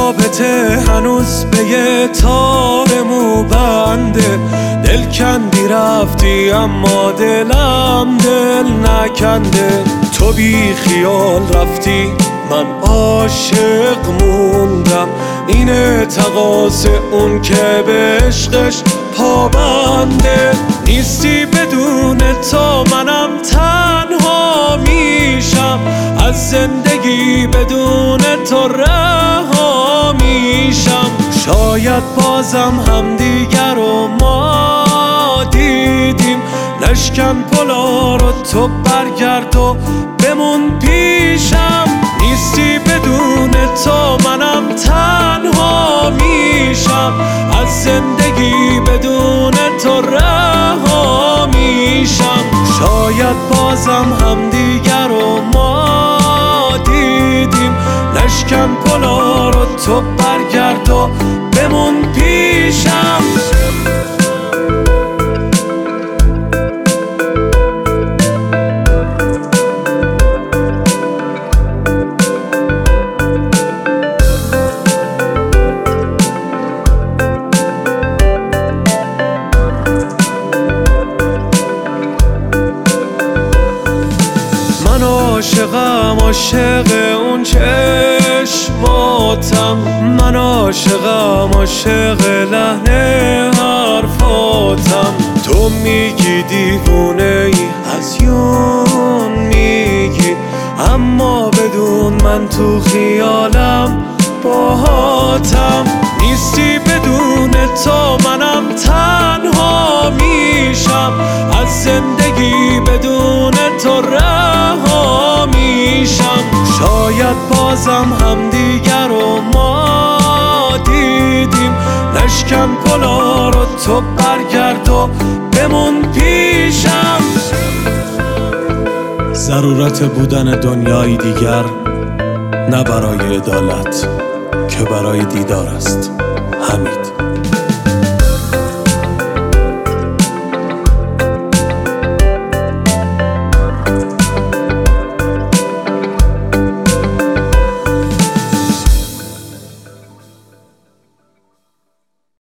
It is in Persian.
رابطه هنوز به یه تار مو بنده، دل کندی رفتی اما دلم دل نکنده. تو بی خیال رفتی من عاشق موندم، اینه تقاضا اون که به عشقش پابنده. نیستی بدون تو منم تنها میشم، از زندگی بدون تو رها میشم. شاید بازم همدیگر رو ما دیدیم، نشکن پلا رو تو برگرد و بمون پیشم. نیستی بدون تو منم تنها میشم، از زندگی بدون تو رها میشم. شاید بازم همدیگر رو ما دیدیم، نشکن پلا رو تو برگرد و بمون پیشم. عاشقم عاشق اون چشماتم، من عاشقم عاشق لحن حرفاتم. تو میگی دیوونه ای هزیون میگی، اما بدون من تو خیالم باهاتم. نیستی بدون تو منم تنها میشم، از زندگی بدون تو رها میشم. شاید بازم همدیگر رو ما دیدیم، نشکن پلا رو تو برگرد و بمون پیشم. ضرورت بودن دنیای دیگر نه برای عدالت که برای دیدار است. حمید.